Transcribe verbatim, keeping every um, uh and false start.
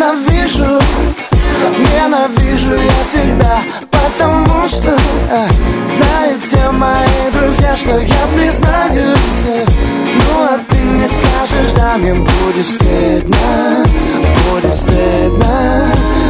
ненавижу, ненавижу я себя, потому что э, знают все мои друзья, что я признаюсь. Ну а ты не скажешь, да, мне будет стыдно, будет стыдно.